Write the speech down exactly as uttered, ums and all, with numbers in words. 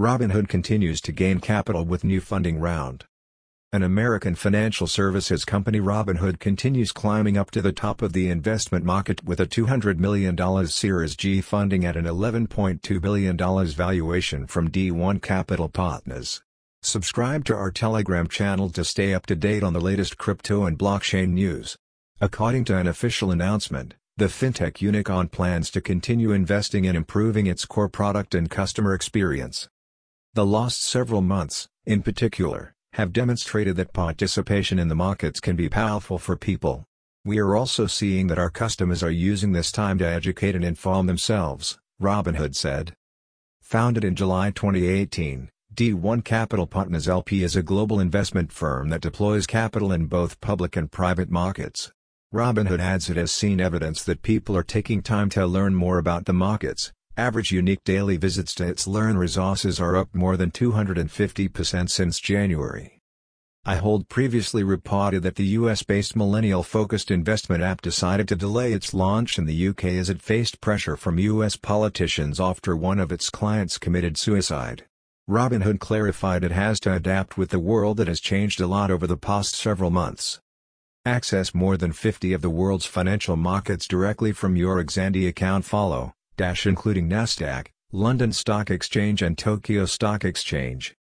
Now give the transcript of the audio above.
Robinhood continues to gain capital with new funding round. An American financial services company, Robinhood continues climbing up to the top of the investment market with a two hundred million dollars Series G funding at an eleven point two billion dollars valuation from D one Capital Partners. Subscribe to our Telegram channel to stay up to date on the latest crypto and blockchain news. According to an official announcement, the fintech unicorn plans to continue investing in improving its core product and customer experience. The last several months, in particular, have demonstrated that participation in the markets can be powerful for people. We are also seeing that our customers are using this time to educate and inform themselves, Robinhood said. Founded in July twenty eighteen, D one Capital Partners L P is a global investment firm that deploys capital in both public and private markets. Robinhood adds it has seen evidence that people are taking time to learn more about the markets. Average unique daily visits to its Learn resources are up more than two hundred fifty percent since January. iHold previously reported that the U S-based millennial-focused investment app decided to delay its launch in the U K as it faced pressure from U S politicians after one of its clients committed suicide. Robinhood clarified it has to adapt with the world that has changed a lot over the past several months. Access more than fifty of the world's financial markets directly from your Xandi account. Follow, dash including Nasdaq, London Stock Exchange and Tokyo Stock Exchange.